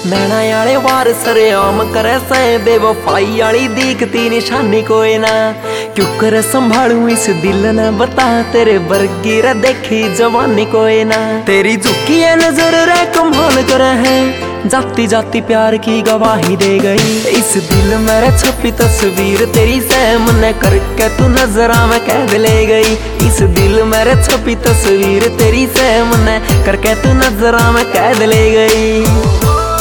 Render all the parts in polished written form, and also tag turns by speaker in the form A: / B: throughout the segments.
A: नैना आले वार सरेआम करे से बेवफाई आली दिखती निशानी कोई ना। क्यों करे संभालू इस दिल ने बता तेरे वर्गी रे देखी जवानी कोई ना। तेरी झुकी है नजर रे कमाल करे है, जाती जाती प्यार की गवाही दे गई। इस दिल मेरे छपी तस्वीर तेरी से मन करके तू नजरा में कैद ले गई। इस दिल मेरे छपी तस्वीर तेरी से मन करके तू नजरा में कैद ले गई।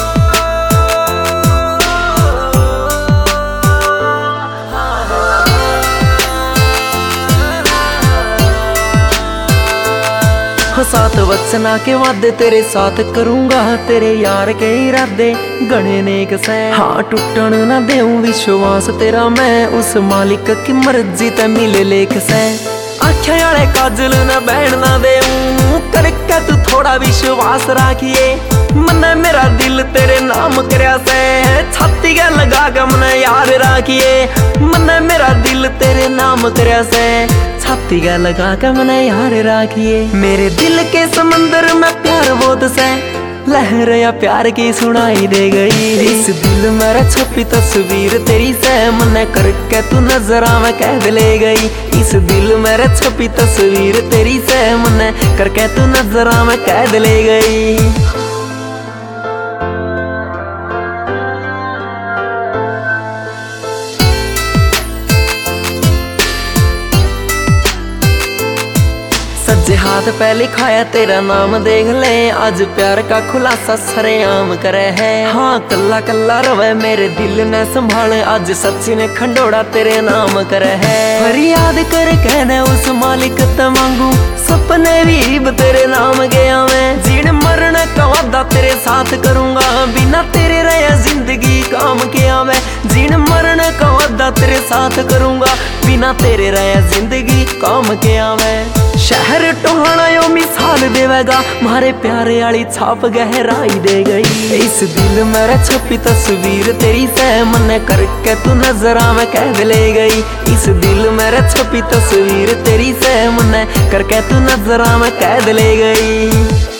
A: सात वचना के वादे तेरे साथ करूंगा, तेरे यार के इरादे गणे नेक से। हाँ टूटन ना देऊं विश्वास तेरा मैं, उस मालिक की मर्जी ते मिले लेख से। आँखें आले काजल न बैठ ना देऊं, करके तू थोड़ा विश्वास राखिए। मन मेरा दिल तेरे नाम करया से, छाती के लगा के मन यार राखिए। मन मेरा दिल तेरे नाम करया से, छाती का लगा के मन यार राखिए। मेरे दिल के समंदर में प्यार बोध से लहर या प्यार की सुनाई दे गई। इस दिल मेरा छपी तस्वीर तेरी से मन करके तू नजरा में कैद ले गई। इस दिल मेरा छपी तस्वीर तेरी से मन करके तू नजरा में कैद ले गई। सज्जे हाथ पे लिखाया तेरा नाम देख ले, आज प्यार का खुलासा सरेआम करे है। हाँ कल्ला कल्ला रवे मेरे दिल ने संभाले, आज सच्ची ने खंडोड़ा तेरे नाम करे है। फरियाद कर कहने उस मालिक ते मांगू, सपने भी तेरे नाम गया मैं। जीण मरण का वादा तेरे साथ करूंगा, बिना तेरे रहा जिंदगी काम किया मैं। जीण मरण का वादा तेरे साथ करूंगा, बिना तेरे रहा जिंदगी काम किया मैं। शहर टोहाना यो मिसाल देवेगा, मारे प्यारे आली छाप गहराई दे गई। इस दिल मेरा छपी तस्वीर तेरी से मन करके तू नजरा में कैद ले गई। इस दिल मेरा छपी तस्वीर तेरी से मन करके तू नजरा में कैद ले गई।